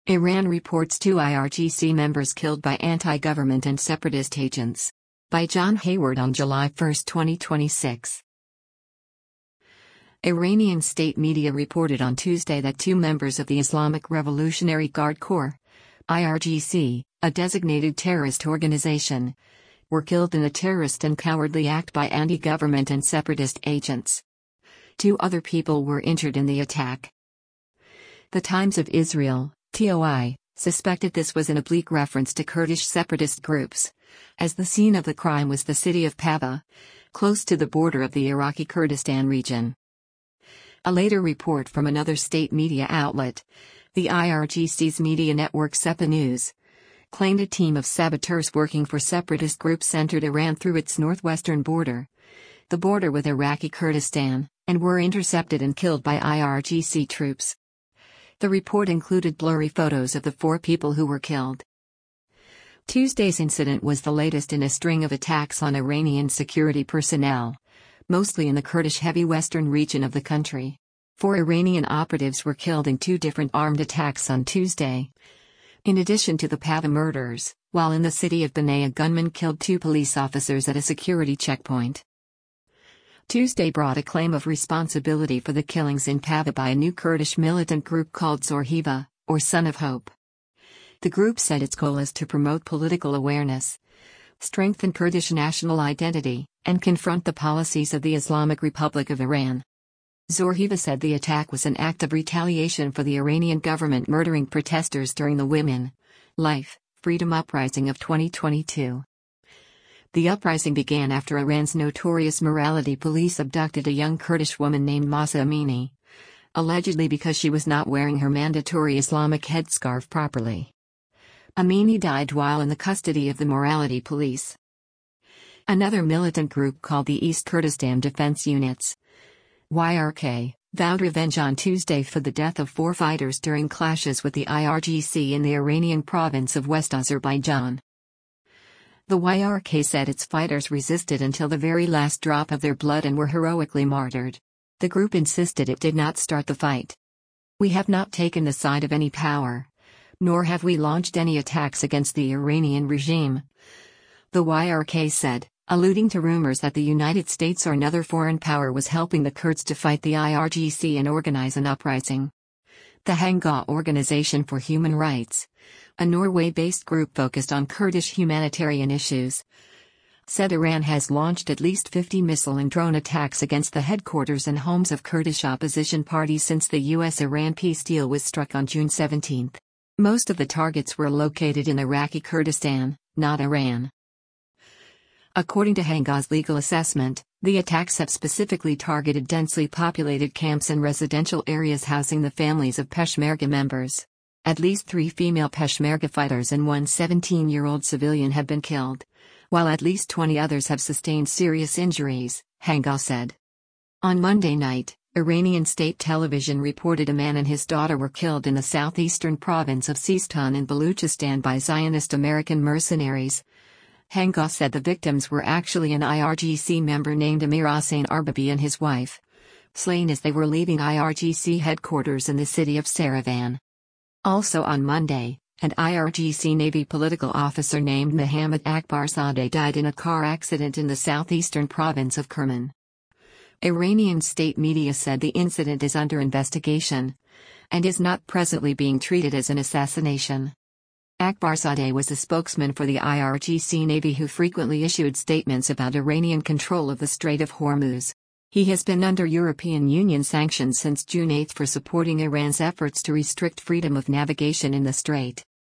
Iran reports 2 IRGC members killed by anti-government and separatist agents. By John Hayward on July 1, 2026. Iranian state media reported on Tuesday that 2 members of the Islamic Revolutionary Guard Corps, IRGC, a designated terrorist organization, were killed in a terrorist and cowardly act by anti-government and separatist agents. 2 other people were injured in the attack. The Times of Israel, TOI, suspected this was an oblique reference to Kurdish separatist groups, as the scene of the crime was the city of Pava, close to the border of the Iraqi Kurdistan region. A later report from another state media outlet, the IRGC's media network Sepa News, claimed a team of saboteurs working for separatist groups entered Iran through its northwestern border, the border with Iraqi Kurdistan, and were intercepted and killed by IRGC troops. The report included blurry photos of the 4 people who were killed. Tuesday's incident was the latest in a string of attacks on Iranian security personnel, mostly in the Kurdish-heavy western region of the country. 4 Iranian operatives were killed in 2 different armed attacks on Tuesday. In addition to the Pava murders, while in the city of Banay, a gunman killed 2 police officers at a security checkpoint. Tuesday brought a claim of responsibility for the killings in Pava by a new Kurdish militant group called Zorhiva, or Son of Hope. The group said its goal is to promote political awareness, strengthen Kurdish national identity, and confront the policies of the Islamic Republic of Iran. Zorhiva said the attack was an act of retaliation for the Iranian government murdering protesters during the Women, Life, Freedom Uprising of 2022. The uprising began after Iran's notorious morality police abducted a young Kurdish woman named Mahsa Amini, allegedly because she was not wearing her mandatory Islamic headscarf properly. Amini died while in the custody of the morality police. Another militant group called the East Kurdistan Defense Units, YRK, vowed revenge on Tuesday for the death of 4 fighters during clashes with the IRGC in the Iranian province of West Azerbaijan. The YRK said its fighters resisted until the very last drop of their blood and were heroically martyred. The group insisted it did not start the fight. "We have not taken the side of any power, nor have we launched any attacks against the Iranian regime," the YRK said, alluding to rumors that the United States or another foreign power was helping the Kurds to fight the IRGC and organize an uprising. The Hanga Organization for Human Rights, a Norway-based group focused on Kurdish humanitarian issues, said Iran has launched at least 50 missile and drone attacks against the headquarters and homes of Kurdish opposition parties since the US-Iran peace deal was struck on June 17. Most of the targets were located in Iraqi Kurdistan, not Iran. According to Hanga's legal assessment, the attacks have specifically targeted densely populated camps and residential areas housing the families of Peshmerga members. At least 3 female Peshmerga fighters and 1 17-year-old civilian have been killed, while at least 20 others have sustained serious injuries, Hanga said. On Monday night, Iranian state television reported a man and his daughter were killed in the southeastern province of Sistan in Baluchistan by Zionist American mercenaries. Hanga said the victims were actually an IRGC member named Amir Hossein Arbabi and his wife, slain as they were leaving IRGC headquarters in the city of Saravan. Also on Monday, an IRGC Navy political officer named Mohammad Akbarzadeh died in a car accident in the southeastern province of Kerman. Iranian state media said the incident is under investigation and is not presently being treated as an assassination. Akbarzadeh was a spokesman for the IRGC Navy who frequently issued statements about Iranian control of the Strait of Hormuz. He has been under European Union sanctions since June 8 for supporting Iran's efforts to restrict freedom of navigation in the strait.